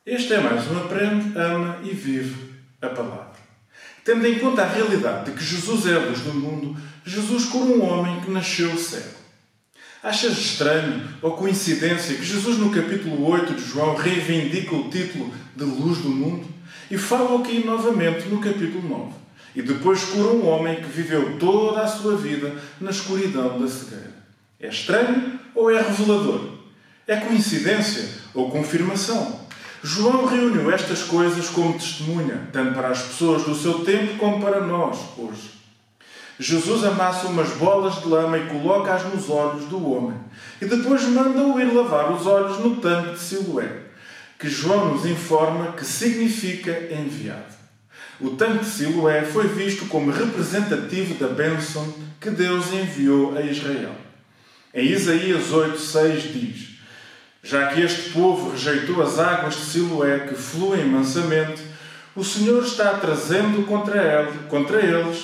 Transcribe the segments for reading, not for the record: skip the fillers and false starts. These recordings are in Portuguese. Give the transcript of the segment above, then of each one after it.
Este é mais um Aprende, Ama e Vive a Palavra. Tendo em conta a realidade de que Jesus é a luz do mundo, Jesus cura um homem que nasceu cego. Achas estranho ou coincidência que Jesus no capítulo 8 de João reivindica o título de luz do mundo e fala aqui novamente no capítulo 9 e depois cura um homem que viveu toda a sua vida na escuridão da cegueira? É estranho ou é revelador? É coincidência ou confirmação? João reuniu estas coisas como testemunha, tanto para as pessoas do seu tempo como para nós hoje. Jesus amassa umas bolas de lama e coloca-as nos olhos do homem e depois manda-o ir lavar os olhos no tanque de Siloé, que João nos informa que significa enviado. O tanque de Siloé foi visto como representativo da bênção que Deus enviou a Israel. Em Isaías 8:6 diz: já que este povo rejeitou as águas de Siloé que fluem mansamente, o Senhor está trazendo contra eles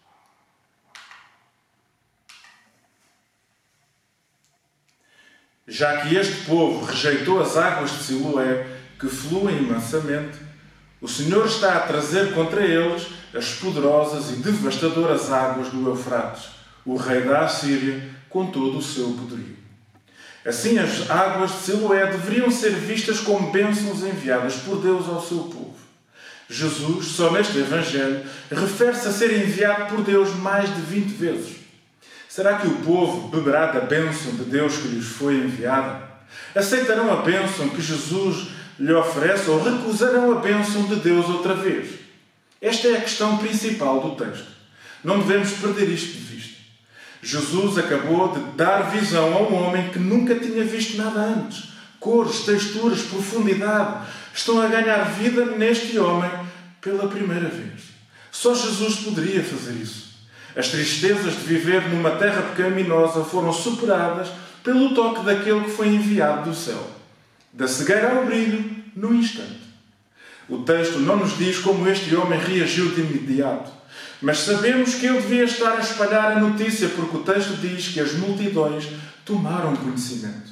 Já que este povo rejeitou as águas de Siloé, que fluem mansamente, o Senhor está a trazer contra eles as poderosas e devastadoras águas do Eufrates, o rei da Assíria, com todo o seu poderio. Assim, as águas de Siloé deveriam ser vistas como bênçãos enviadas por Deus ao seu povo. Jesus, só neste Evangelho, refere-se a ser enviado por Deus mais de 20 vezes. Será que o povo beberá da bênção de Deus que lhes foi enviada? Aceitarão a bênção que Jesus lhe oferece ou recusarão a bênção de Deus outra vez? Esta é a questão principal do texto. Não devemos perder isto de vista. Jesus acabou de dar visão a um homem que nunca tinha visto nada antes. Cores, texturas, profundidade estão a ganhar vida neste homem pela primeira vez. Só Jesus poderia fazer isso. As tristezas de viver numa terra pecaminosa foram superadas pelo toque daquele que foi enviado do céu. Da cegueira ao brilho, num instante. O texto não nos diz como este homem reagiu de imediato, mas sabemos que ele devia estar a espalhar a notícia, porque o texto diz que as multidões tomaram conhecimento.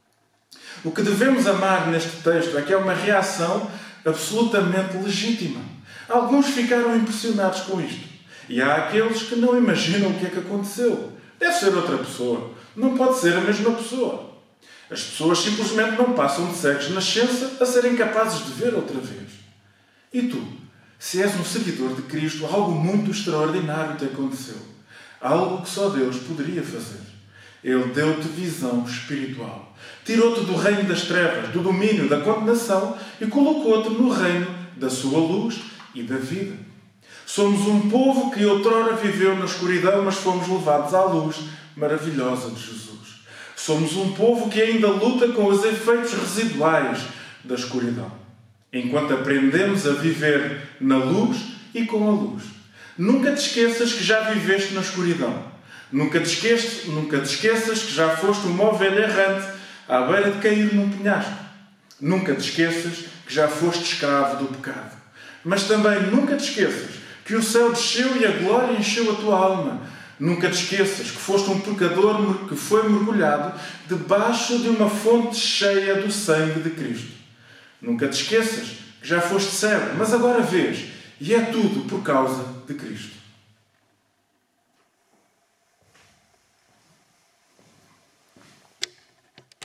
O que devemos amar neste texto é que é uma reação absolutamente legítima. Alguns ficaram impressionados com isto. E há aqueles que não imaginam o que é que aconteceu. Deve ser outra pessoa. Não pode ser a mesma pessoa. As pessoas simplesmente não passam de cegos de nascença a serem capazes de ver outra vez. E tu, se és um seguidor de Cristo, algo muito extraordinário te aconteceu. Algo que só Deus poderia fazer. Ele deu-te visão espiritual. Tirou-te do reino das trevas, do domínio da condenação e colocou-te no reino da sua luz e da vida. Somos um povo que outrora viveu na escuridão, mas fomos levados à luz maravilhosa de Jesus. Somos um povo que ainda luta com os efeitos residuais da escuridão, enquanto aprendemos a viver na luz e com a luz. Nunca te esqueças que já viveste na escuridão. Nunca te esqueças que já foste uma ovelha errante à beira de cair num penhasco. Nunca te esqueças que já foste escravo do pecado. Mas também nunca te esqueças que o céu desceu e a glória encheu a tua alma. Nunca te esqueças que foste um pecador que foi mergulhado debaixo de uma fonte cheia do sangue de Cristo. Nunca te esqueças que já foste cego, mas agora vês, e é tudo por causa de Cristo.